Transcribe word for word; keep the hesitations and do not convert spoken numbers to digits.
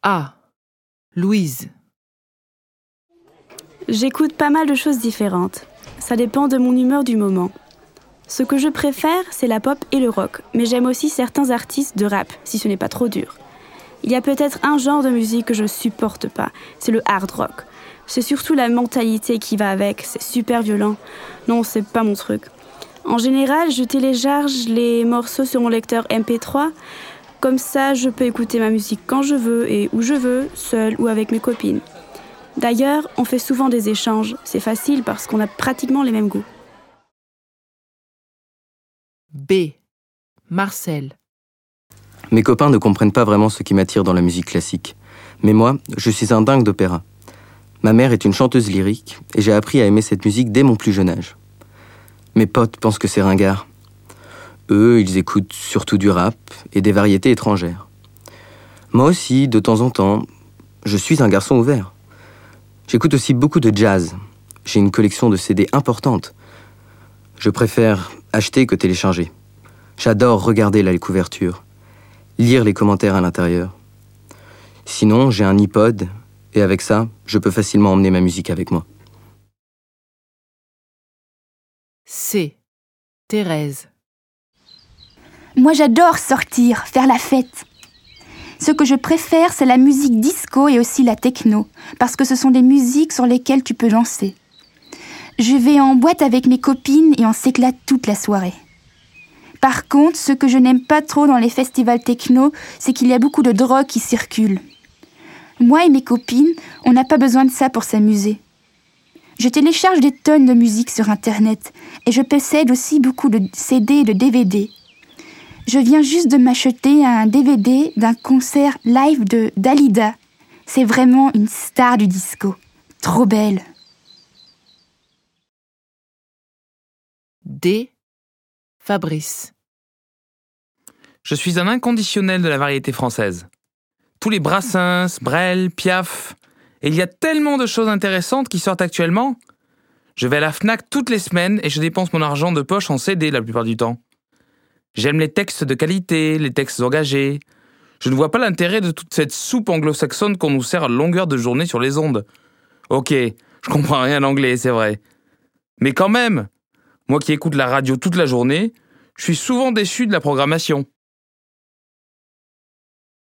A. Louise. J'écoute pas mal de choses différentes. Ça dépend de mon humeur du moment. Ce que je préfère, c'est la pop et le rock, mais j'aime aussi certains artistes de rap, si ce n'est pas trop dur. Il y a peut-être un genre de musique que je supporte pas, c'est le hard rock. C'est surtout la mentalité qui va avec, c'est super violent. Non, c'est pas mon truc. En général, je télécharge les morceaux sur mon lecteur M P trois. Comme ça, je peux écouter ma musique quand je veux et où je veux, seule ou avec mes copines. D'ailleurs, on fait souvent des échanges. C'est facile parce qu'on a pratiquement les mêmes goûts. B. Marcel. Mes copains ne comprennent pas vraiment ce qui m'attire dans la musique classique. Mais moi, je suis un dingue d'opéra. Ma mère est une chanteuse lyrique et j'ai appris à aimer cette musique dès mon plus jeune âge. Mes potes pensent que c'est ringard. Eux, ils écoutent surtout du rap et des variétés étrangères. Moi aussi, de temps en temps, je suis un garçon ouvert. J'écoute aussi beaucoup de jazz. J'ai une collection de C D importante. Je préfère acheter que télécharger. J'adore regarder la couverture, lire les commentaires à l'intérieur. Sinon, j'ai un iPod et avec ça, je peux facilement emmener ma musique avec moi. C. Thérèse. Moi, j'adore sortir, faire la fête. Ce que je préfère, c'est la musique disco et aussi la techno, parce que ce sont des musiques sur lesquelles tu peux danser. Je vais en boîte avec mes copines et on s'éclate toute la soirée. Par contre, ce que je n'aime pas trop dans les festivals techno, c'est qu'il y a beaucoup de drogue qui circule. Moi et mes copines, on n'a pas besoin de ça pour s'amuser. Je télécharge des tonnes de musique sur Internet et je possède aussi beaucoup de C D et de D V D. Je viens juste de m'acheter un D V D d'un concert live de Dalida. C'est vraiment une star du disco. Trop belle. D. Fabrice. Je suis un inconditionnel de la variété française. Tous les Brassens, Brel, Piaf, et il y a tellement de choses intéressantes qui sortent actuellement. Je vais à la Fnac toutes les semaines et je dépense mon argent de poche en C D la plupart du temps. J'aime les textes de qualité, les textes engagés. Je ne vois pas l'intérêt de toute cette soupe anglo-saxonne qu'on nous sert à longueur de journée sur les ondes. Ok, je comprends rien à l'anglais, c'est vrai. Mais quand même, moi qui écoute la radio toute la journée, je suis souvent déçu de la programmation.